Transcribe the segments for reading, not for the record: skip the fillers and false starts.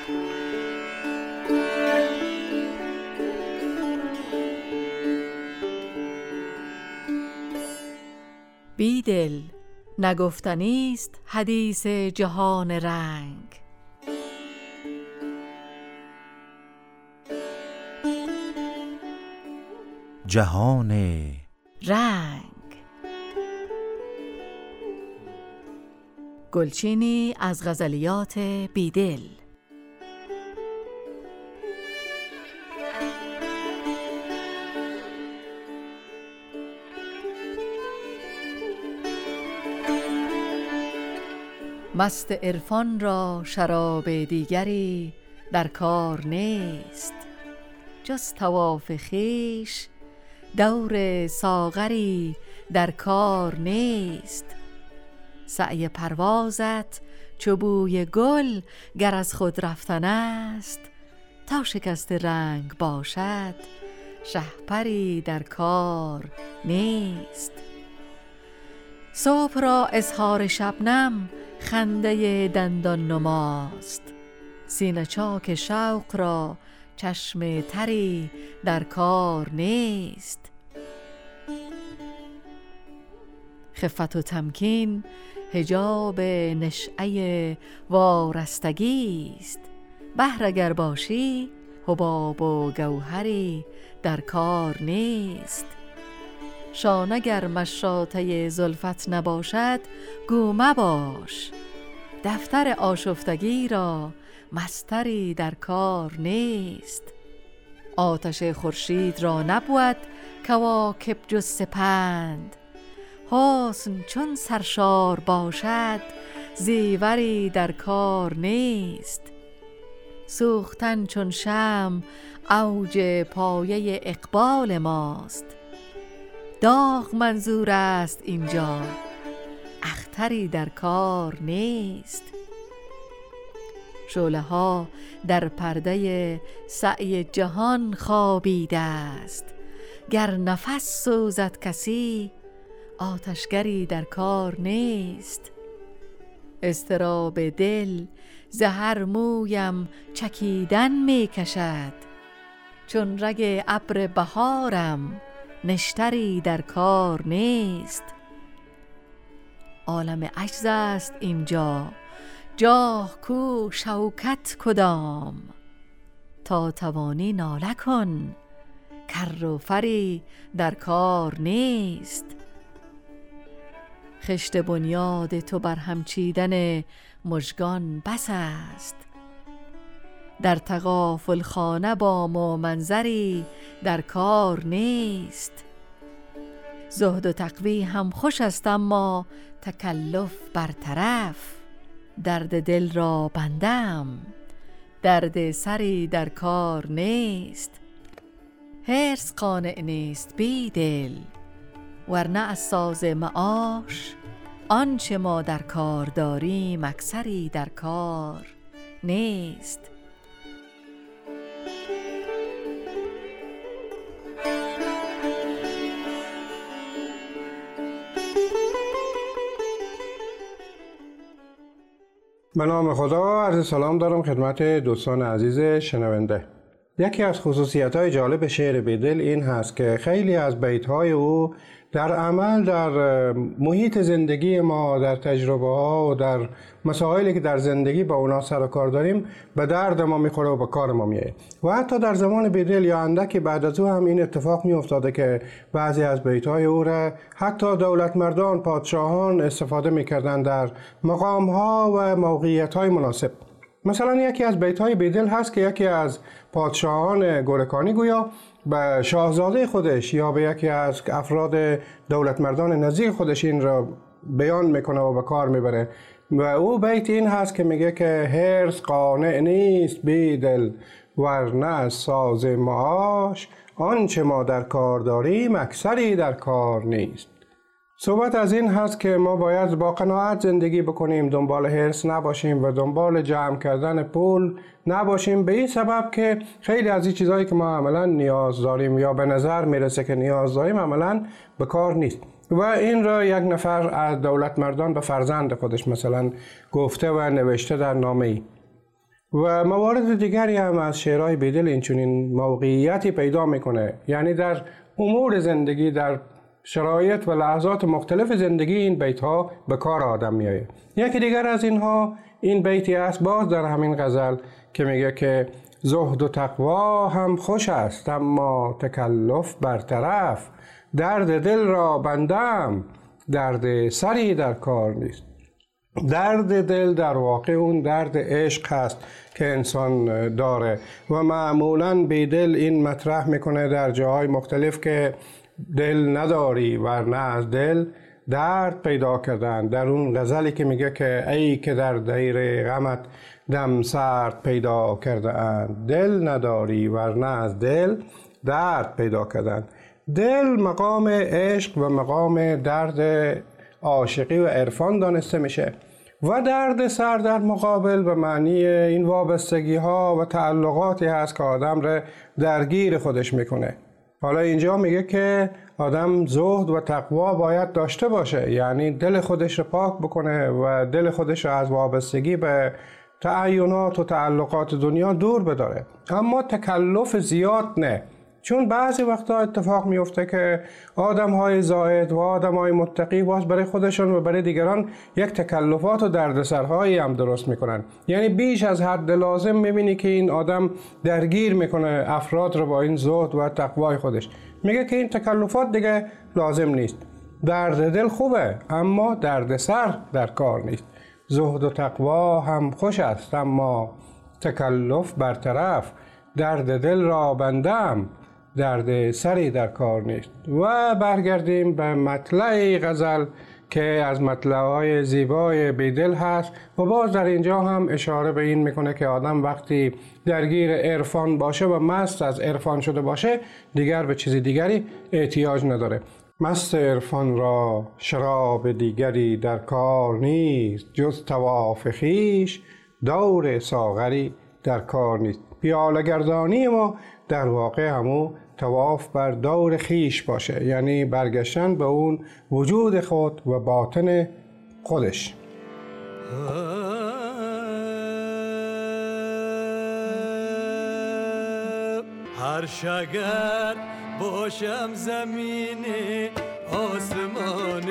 بیدل نگفتنیست حدیث جهان رنگ. جهان رنگ. گلچینی از غزلیات بیدل. مست عرفان را شراب دیگری در کار نیست، جز طواف خویش دور ساغری در کار نیست. سعی پروازت چو بوی گل گر از خود رفتن است، تا شکست رنگ باشد شهپری در کار نیست. صبح را اظهار شبنم خنده دندان نماست، سینه چاک شوق را چشم تری در کار نیست. خفت و تمکین حجاب نشأه وارستگی است، بحر اگر باشی حباب و گوهری در کار نیست. شانه اگر مشاطه زلفت نباشد گو مباش، دفتر آشفتگی را مستری در کار نیست. آتش خورشید را نبود کواکب جز سپند، حسن چون سرشار باشد زیوری در کار نیست. سوختن چون شمع اوج پایه اقبال ماست، داغ منظور است اینجا اختری در کار نیست. شعله ها در پرده سعی جهان خوابیده است، گر نفس سوزد کسی آتشگری در کار نیست. اضطراب دل ز هر مویم چکیدن می کشد، چون رگ ابر بهارم نشتری در کار نیست. عالم عجز است اینجا جاه کو شوکت کدام، تا توانی ناله کن کر و فری در کار نیست. خشت بنیاد تو برهم چیدن مژگان بس است، در تغافل خانه بام و منظری در کار نیست. زهد و تقوی هم خوش است اما تکلف برطرف، درد دل را بندم درد سری در کار نیست. حرص قانع نیست بیدل، ورنه از ساز معاش آنچه ما در کار داریم اکثری در کار نیست. به نام خدا عرض سلام دارم خدمت دوستان عزیز شنونده. یکی از خصوصیت‌های جالب شعر بیدل این هست که خیلی از بیت‌های او در عمل در محیط زندگی ما، در تجربه‌ها و در مسائلی که در زندگی با اونا سر و کار داریم به درد ما میخوره و به کار ما میاد. و حتی در زمان بیدل یا اندکی بعد از او هم این اتفاق میافتاده که بعضی از بیت‌های او را حتی دولتمردان، پادشاهان استفاده میکردن در مقام‌ها و موقعیت‌های مناسب. مثلا یکی از بیت‌های بیدل هست که یکی از پادشاهان گورکانی گویا به شاهزاده خودش یا به یکی از افراد دولتمردان نزدیک خودش این را بیان میکنه و به کار میبره و او بیت این هست که میگه که حرص قانع نیست بیدل، ورنه از ساز معاش آنچه ما در کار داریم اکثری در کار نیست. صحبت از این هست که ما باید با قناعت زندگی بکنیم، دنبال حرص نباشیم و دنبال جمع کردن پول نباشیم، به این سبب که خیلی از این چیزهایی که ما عملا نیاز داریم یا به نظر میرسه که نیاز داریم عملا به کار نیست. و این را یک نفر از دولتمردان به فرزند خودش مثلا گفته و نوشته در نامه‌ای. و موارد دیگری هم از شعرهای بیدل اینچنین موقعیتی پیدا میکنه، یعنی در امور زندگی، در شرایط و لحظات مختلف زندگی این بیت ها به کار آدم میایه. یکی دیگر از اینها این بیتی است باز در همین غزل که میگه که زهد و تقوا هم خوش است اما تکلف برطرف، درد دل را بندم درد سری در کار نیست. درد دل در واقع اون درد عشق هست که انسان داره و معمولاً بیدل این مطرح میکنه در جاهای مختلف که دل نداری ورنه از دل درد پیدا کردن. در اون غزلی که میگه که ای که در دیر غمت دم سرد پیدا کرده اند، دل نداری ورنه از دل درد پیدا کردن. دل مقام عشق و مقام درد عاشقی و عرفان دانسته میشه و درد سر در مقابل به معنی این وابستگی ها و تعلقاتی هست که آدم را درگیر خودش میکنه. حالا اینجا میگه که آدم زهد و تقوا باید داشته باشه، یعنی دل خودش رو پاک بکنه و دل خودش رو از وابستگی به تعینات و تعلقات دنیا دور بداره، اما تکلف زیاد نه. چون بعضی وقتا اتفاق میفته که آدم‌های زاهد و آدم‌های متقی باز برای خودشون و برای دیگران یک تکلفات و دردسرهایی هم درست میکنن، یعنی بیش از حد لازم میبینی که این آدم درگیر میکنه افراد رو با این زهد و تقوای خودش. میگه که این تکلفات دیگه لازم نیست. درد دل خوبه اما دردسر در کار نیست. زهد و تقوا هم خوش است اما تکلف برطرف، درد دل را بندم درد سری در کار نیست. و برگردیم به مطلع غزل که از مطلعهای زیبای بیدل هست و باز در اینجا هم اشاره به این میکنه که آدم وقتی درگیر عرفان باشه و مست از عرفان شده باشه دیگر به چیز دیگری احتیاج نداره. مست عرفان را شراب دیگری در کار نیست، جز طواف خویش دور ساغری در کار نیست. پیاله گردانی ما در واقع همون طواف بر دور خیش باشه، یعنی برگشتن به اون وجود خود و باطن خودش. هر شگر باشم زمین آسمان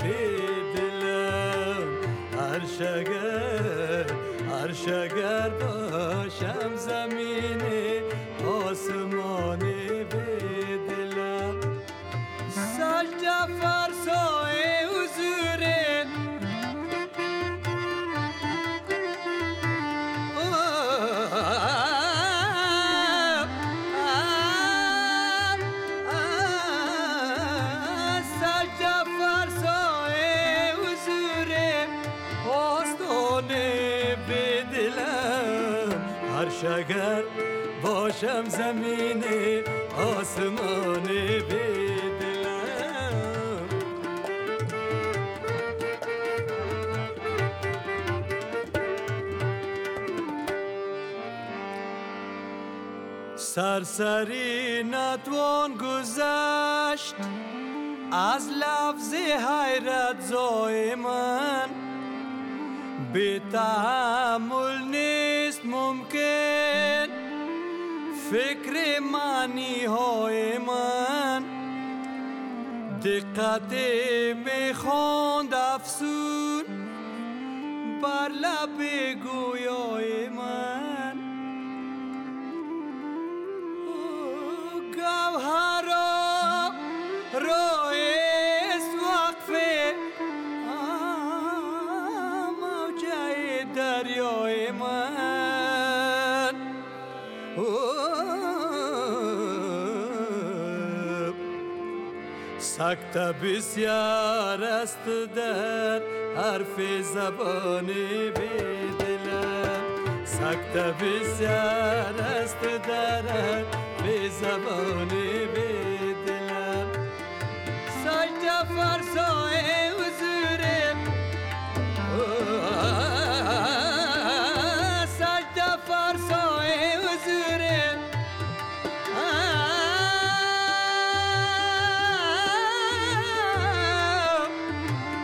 بدلم، هر شگر باشم زمین آسمان بدلم، سجده فرسای حضورت سجده فرسای حضورت آستانه بدلم، هر شگر باشم زمین آسمان بدلم. سرسری نتوان گذشت از لفظ حیرت زای من، بی تحمل نیست ممکن فکر معنی های من، دقت میخواند افسون بر لب گویای من، گوهرا رایست وقفه موجه دریای من، سکته بسیار است در حرف زبان بدلم، سکته بسیار است در حرف زبان بدلم، سجده فرسای حضورت سجده فرسای حضورت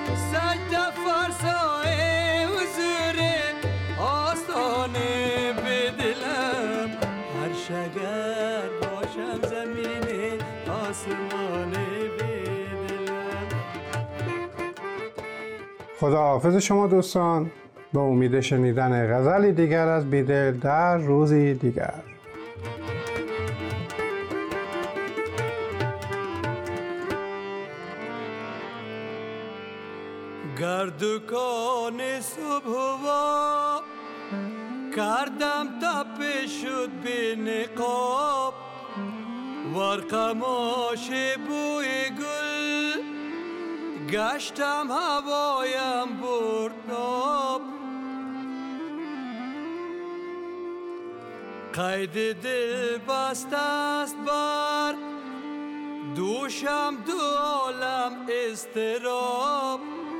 سجده فرسای حضورت آستانه اگر باشم زمین آسمان بیدلم. خداحافظ شما دوستان، به امید شنیدن غزلی دیگر از بیدل در روزی دیگر. گردکان صبح و کردم تپه شد به نقاب، ورقماش بوی گل گشتم هوایم برداب. قید دل بسته است بر دوشم دو عالم اضطراب.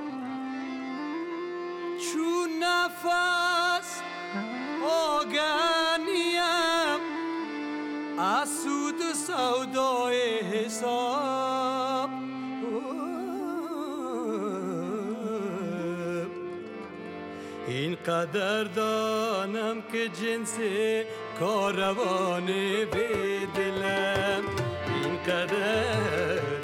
چون نفس آگنیم از سود سودای حساب. این قدر دانم که جنس کاروان به دلم، این قدر